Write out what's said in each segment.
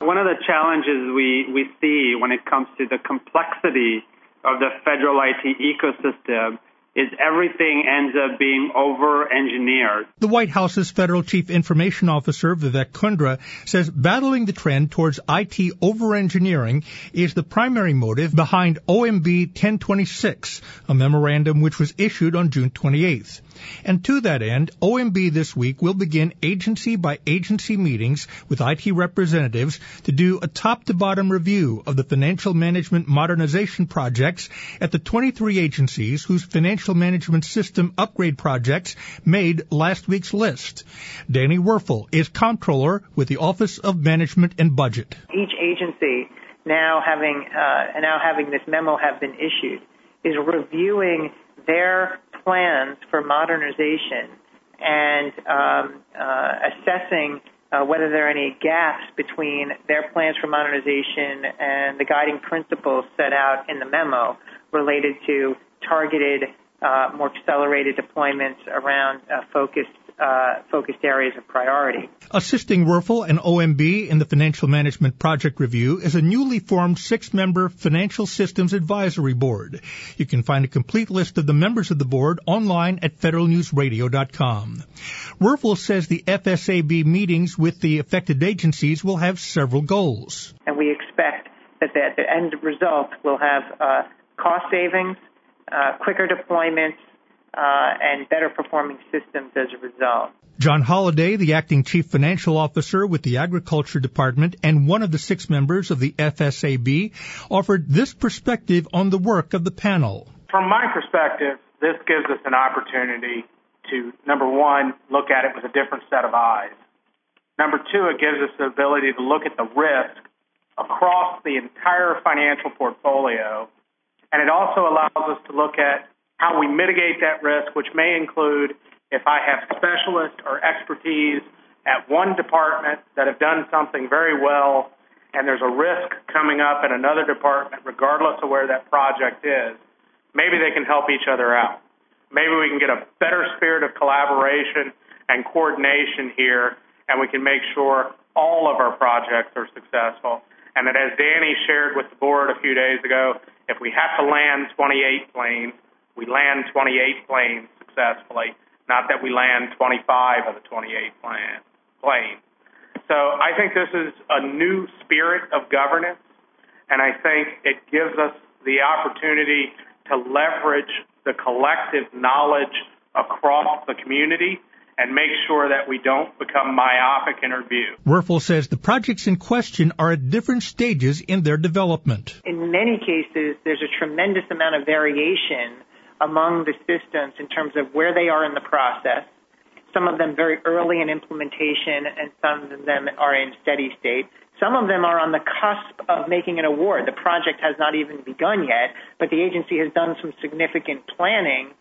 One of the challenges we see when it comes to the complexity of the federal IT ecosystem is everything ends up being over-engineered. The White House's Federal Chief Information Officer, Vivek Kundra, says battling the trend towards IT over-engineering is the primary motive behind OMB 1026, a memorandum which was issued on June 28th. And to that end, OMB this week will begin agency-by-agency meetings with IT representatives to do a top-to-bottom review of the financial management modernization projects at the 23 agencies whose financial management system upgrade projects made last week's list. Danny Werfel is comptroller with the Office of Management and Budget. Each agency now having this memo have been issued is reviewing their plans for modernization and assessing whether there are any gaps between their plans for modernization and the guiding principles set out in the memo related to targeted, more accelerated deployments around focused areas of priority. Assisting Werfel and OMB in the Financial Management Project Review is a newly formed 6-member Financial Systems Advisory Board. You can find a complete list of the members of the board online at federalnewsradio.com. Werfel says the FSAB meetings with the affected agencies will have several goals. And we expect that the end result will have cost savings, quicker deployments, and better performing systems as a result. John Holliday, the acting chief financial officer with the Agriculture Department and one of the 6 members of the FSAB, offered this perspective on the work of the panel. From my perspective, this gives us an opportunity to, number one, look at it with a different set of eyes. Number two, it gives us the ability to look at the risk across the entire financial portfolio, and it also allows us to look at how we mitigate that risk, which may include if I have specialists or expertise at one department that have done something very well and there's a risk coming up in another department, regardless of where that project is, maybe they can help each other out. Maybe we can get a better spirit of collaboration and coordination here, and we can make sure all of our projects are successful. And that, as Danny shared with the board a few days ago, if we have to land 28 planes, we land 28 planes successfully, not that we land 25 of the 28 planes. So I think this is a new spirit of governance, and I think it gives us the opportunity to leverage the collective knowledge across the community and make sure that we don't become myopic in our view. Werfel says the projects in question are at different stages in their development. In many cases, there's a tremendous amount of variation among the systems in terms of where they are in the process. Some of them very early in implementation, and some of them are in steady state. Some of them are on the cusp of making an award. The project has not even begun yet, but the agency has done some significant planning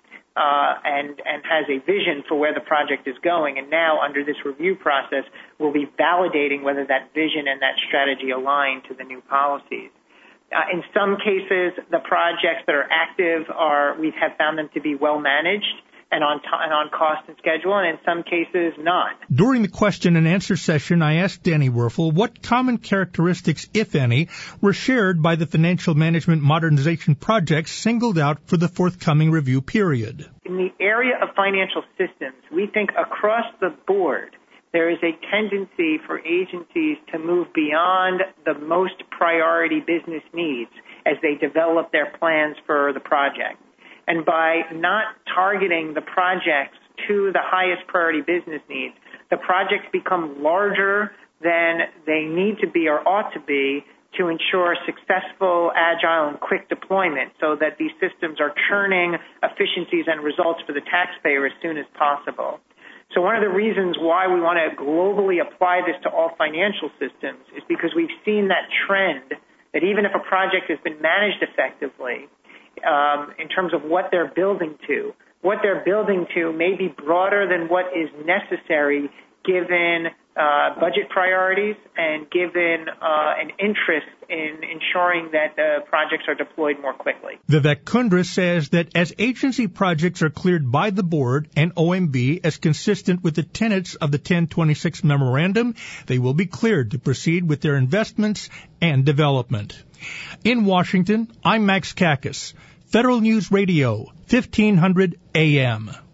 and has a vision for where the project is going. And now, under this review process, we'll be validating whether that vision and that strategy align to the new policies. In some cases, the projects that are active we have found them to be well managed and on cost and schedule, and in some cases not. During the question and answer session, I asked Danny Werfel what common characteristics, if any, were shared by the financial management modernization projects singled out for the forthcoming review period. In the area of financial systems, we think across the board there is a tendency for agencies to move beyond the most priority business needs as they develop their plans for the project. And by not targeting the projects to the highest priority business needs, the projects become larger than they need to be or ought to be to ensure successful, agile, and quick deployment so that these systems are churning efficiencies and results for the taxpayer as soon as possible. So one of the reasons why we want to globally apply this to all financial systems is because we've seen that trend that even if a project has been managed effectively, in terms of what they're building to may be broader than what is necessary given budget priorities and given an interest in ensuring that the projects are deployed more quickly. Vivek Kundra says that as agency projects are cleared by the board and OMB as consistent with the tenets of the 1026 memorandum, they will be cleared to proceed with their investments and development. In Washington, I'm Max Kakis, Federal News Radio, 1500 AM.